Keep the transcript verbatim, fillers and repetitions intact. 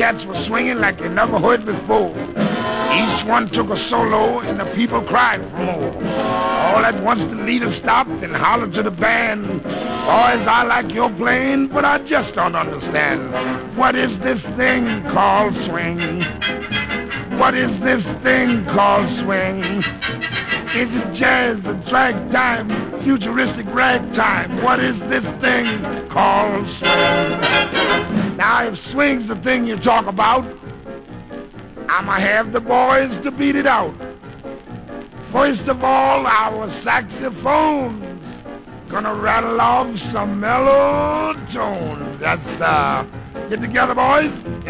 cats were swinging like they never heard before. Each one took a solo and the people cried for more. All at once the leader stopped and hollered to the band, "Boys, I like your playing, but I just don't understand. What is this thing called swing? What is this thing called swing? Is it jazz, a drag time, futuristic ragtime? What is this thing called swing?" Now, if swing's the thing you talk about, I'ma have the boys to beat it out. First of all, our saxophones gonna rattle off some mellow tones. That's, uh, get together, boys.